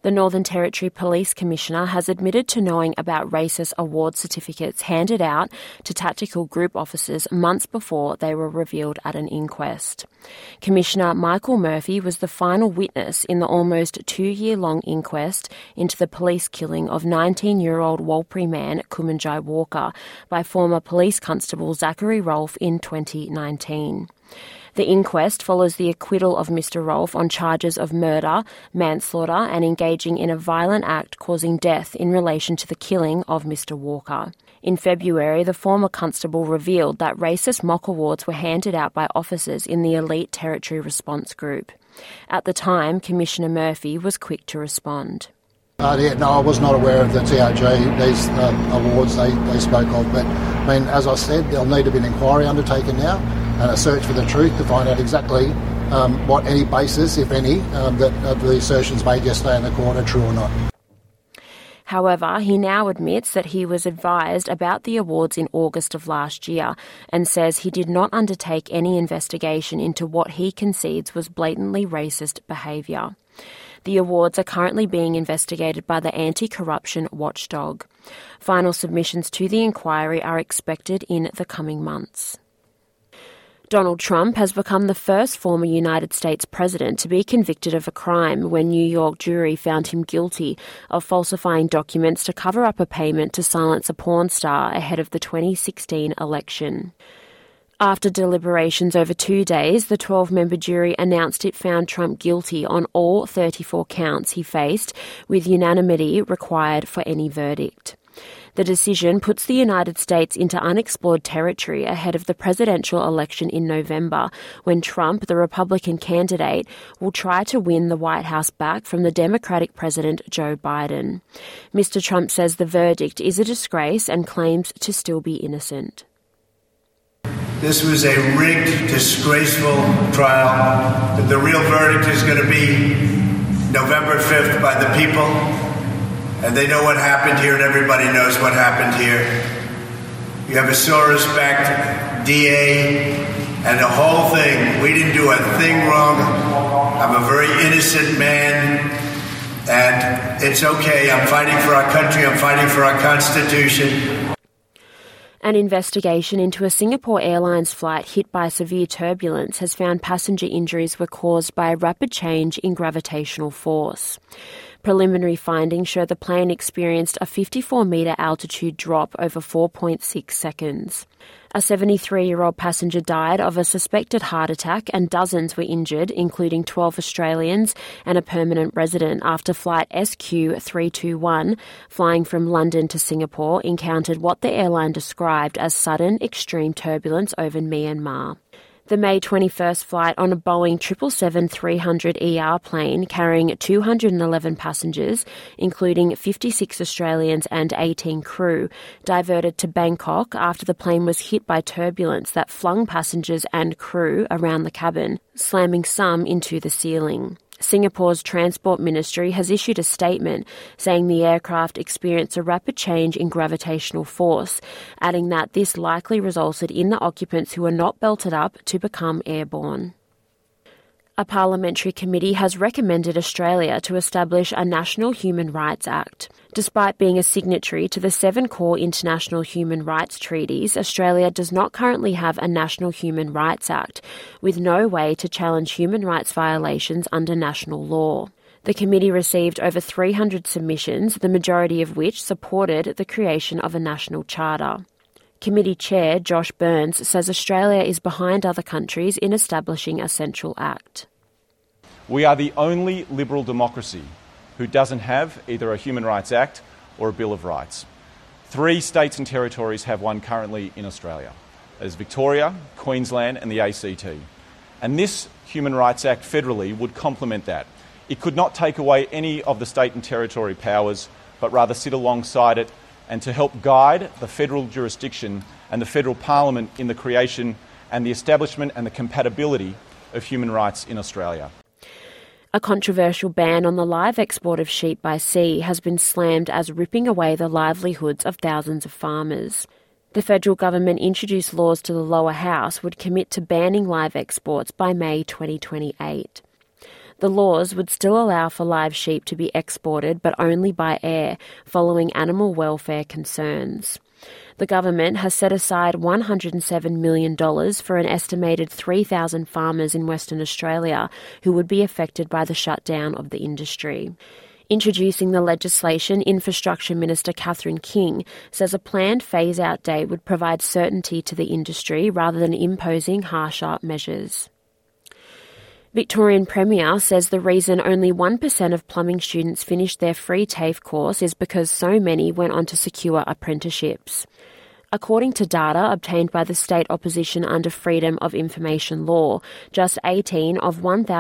The Northern Territory Police Commissioner has admitted to knowing about racist award certificates handed out to tactical group officers months before they were revealed at an inquest. Commissioner Michael Murphy was the final witness in the almost 2-year-long inquest into the police killing of 19-year-old Warlpiri man Kumanjai Walker by former police constable Zachary Rolfe in 2019. The inquest follows the acquittal of Mr Rolfe on charges of murder, manslaughter and engaging in a violent act causing death in relation to the killing of Mr Walker. In February, the former constable revealed that racist mock awards were handed out by officers in the elite Territory Response Group. At the time, Commissioner Murphy was quick to respond. No, I was not aware of the TRG, these awards they spoke of, but I mean, as I said, there'll need to be an inquiry undertaken now and a search for the truth to find out exactly what any basis, if any, that the assertions made yesterday in the court are true or not. However, he now admits that he was advised about the awards in August of last year and says he did not undertake any investigation into what he concedes was blatantly racist behaviour. The awards are currently being investigated by the anti-corruption watchdog. Final submissions to the inquiry are expected in the coming months. Donald Trump has become the first former United States president to be convicted of a crime when New York jury found him guilty of falsifying documents to cover up a payment to silence a porn star ahead of the 2016 election. After deliberations over 2 days, the 12-member jury announced it found Trump guilty on all 34 counts he faced, with unanimity required for any verdict. The decision puts the United States into unexplored territory ahead of the presidential election in November, when Trump, the Republican candidate, will try to win the White House back from the Democratic President Joe Biden. Mr. Trump says the verdict is a disgrace and claims to still be innocent. This was a rigged, disgraceful trial. The real verdict is going to be November 5th by the people. And they know what happened here, and everybody knows what happened here. You have a Soros-backed DA and the whole thing. We didn't do a thing wrong. I'm a very innocent man, and it's okay. I'm fighting for our country. I'm fighting for our Constitution. An investigation into a Singapore Airlines flight hit by severe turbulence has found passenger injuries were caused by a rapid change in gravitational force. Preliminary findings show the plane experienced a 54-metre altitude drop over 4.6 seconds. A 73-year-old passenger died of a suspected heart attack and dozens were injured, including 12 Australians and a permanent resident, after flight SQ321, flying from London to Singapore, encountered what the airline described as sudden extreme turbulence over Myanmar. The May 21st flight on a Boeing 777-300ER plane carrying 211 passengers, including 56 Australians and 18 crew, diverted to Bangkok after the plane was hit by turbulence that flung passengers and crew around the cabin, slamming some into the ceiling. Singapore's Transport Ministry has issued a statement saying the aircraft experienced a rapid change in gravitational force, adding that this likely resulted in the occupants who were not belted up to become airborne. A parliamentary committee has recommended Australia to establish a National Human Rights Act. Despite being a signatory to the 7 core international human rights treaties, Australia does not currently have a National Human Rights Act, with no way to challenge human rights violations under national law. The committee received over 300 submissions, the majority of which supported the creation of a national charter. Committee Chair Josh Burns says Australia is behind other countries in establishing a central act. We are the only liberal democracy who doesn't have either a Human Rights Act or a Bill of Rights. 3 states and territories have one currently in Australia. That is Victoria, Queensland and the ACT. And this Human Rights Act federally would complement that. It could not take away any of the state and territory powers, but rather sit alongside it and to help guide the federal jurisdiction and the federal parliament in the creation and the establishment and the compatibility of human rights in Australia. A controversial ban on the live export of sheep by sea has been slammed as ripping away the livelihoods of thousands of farmers. The federal government introduced laws to the lower house would commit to banning live exports by May 2028. The laws would still allow for live sheep to be exported, but only by air, following animal welfare concerns. The government has set aside $107 million for an estimated 3,000 farmers in Western Australia who would be affected by the shutdown of the industry. Introducing the legislation, Infrastructure Minister Catherine King says a planned phase-out date would provide certainty to the industry rather than imposing harsher measures. Victorian Premier says the reason only 1% of plumbing students finished their free TAFE course is because so many went on to secure apprenticeships. According to data obtained by the state opposition under Freedom of Information law, just 18 of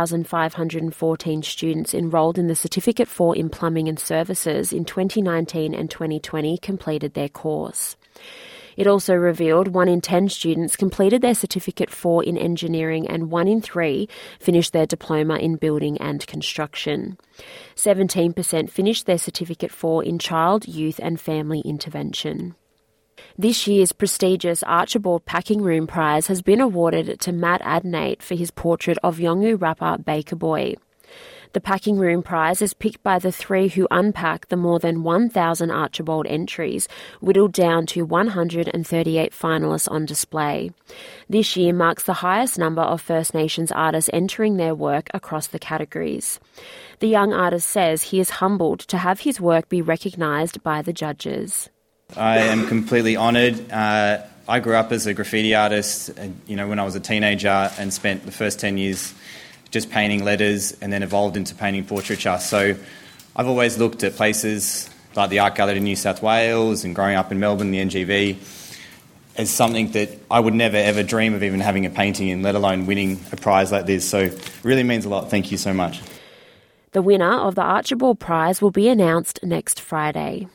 1,514 students enrolled in the Certificate 4 in Plumbing and Services in 2019 and 2020 completed their course. It also revealed 1 in 10 students completed their Certificate 4 in Engineering and 1 in 3 finished their Diploma in Building and Construction. 17% finished their Certificate 4 in Child, Youth and Family Intervention. This year's prestigious Archibald Packing Room Prize has been awarded to Matt Adnate for his portrait of Yolngu rapper Baker Boy. The Packing Room Prize is picked by the 3 who unpack the more than 1,000 Archibald entries, whittled down to 138 finalists on display. This year marks the highest number of First Nations artists entering their work across the categories. The young artist says he is humbled to have his work be recognised by the judges. I am completely honoured. I grew up as a graffiti artist, when I was a teenager, and spent the first 10 years just painting letters and then evolved into painting portraiture. So I've always looked at places like the Art Gallery in New South Wales and growing up in Melbourne, the NGV, as something that I would never ever dream of even having a painting in, let alone winning a prize like this. So it really means a lot. Thank you so much. The winner of the Archibald Prize will be announced next Friday.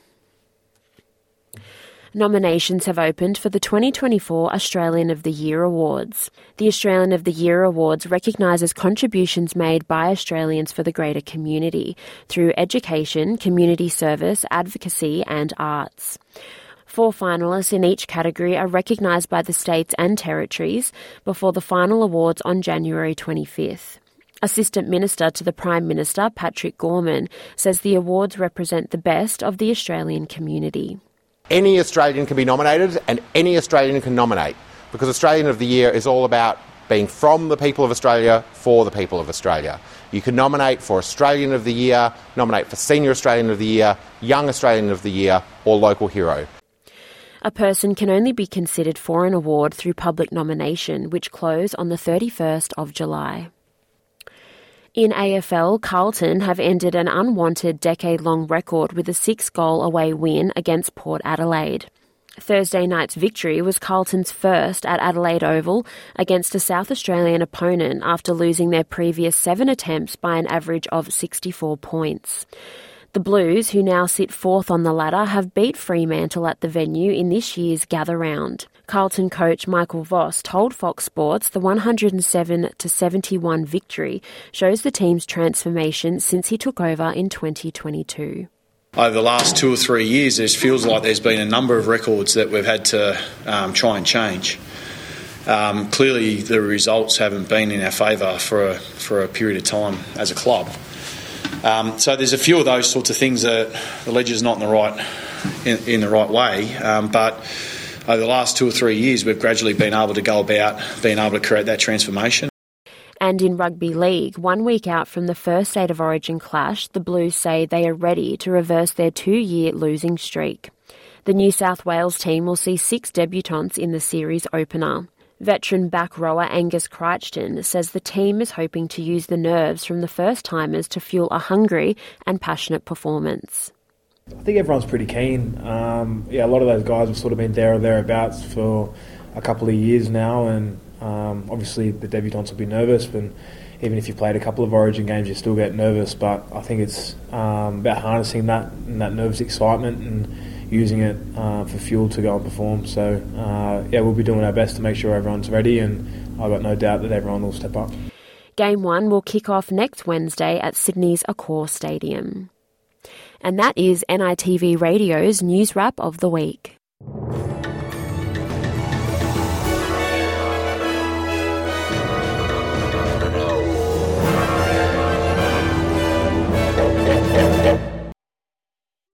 Nominations have opened for the 2024 Australian of the Year Awards. The Australian of the Year Awards recognises contributions made by Australians for the greater community through education, community service, advocacy and arts. 4 finalists in each category are recognised by the states and territories before the final awards on January 25th. Assistant Minister to the Prime Minister, Patrick Gorman, says the awards represent the best of the Australian community. Any Australian can be nominated and any Australian can nominate, because Australian of the Year is all about being from the people of Australia for the people of Australia. You can nominate for Australian of the Year, nominate for Senior Australian of the Year, Young Australian of the Year or Local Hero. A person can only be considered for an award through public nomination, which close on the 31st of July. In AFL, Carlton have ended an unwanted decade-long record with a 6-goal away win against Port Adelaide. Thursday night's victory was Carlton's first at Adelaide Oval against a South Australian opponent after losing their previous 7 attempts by an average of 64 points. The Blues, who now sit 4th on the ladder, have beat Fremantle at the venue in this year's Gather Round. Carlton coach Michael Voss told Fox Sports the 107-71 victory shows the team's transformation since he took over in 2022. Over the last 2 or 3 years, it feels like there's been a number of records that we've had to try and change. Clearly, the results haven't been in our favour for a period of time as a club. So there's a few of those sorts of things that the ledger's not in the right way, but over the last 2 or 3 years, we've gradually been able to go about being able to create that transformation. And in rugby league, 1 week out from the first State of Origin clash, the Blues say they are ready to reverse their 2-year losing streak. The New South Wales team will see 6 debutants in the series opener. Veteran back rower Angus Crichton says the team is hoping to use the nerves from the first-timers to fuel a hungry and passionate performance. I think everyone's pretty keen. A lot of those guys have sort of been there or thereabouts for a couple of years now, and obviously the debutants will be nervous, but even if you played a couple of Origin games you still get nervous, but I think it's about harnessing that nervous excitement and using it for fuel to go and perform. So we'll be doing our best to make sure everyone's ready, and I've got no doubt that everyone will step up. Game 1 will kick off next Wednesday at Sydney's Accor Stadium. And that is NITV Radio's News Wrap of the Week.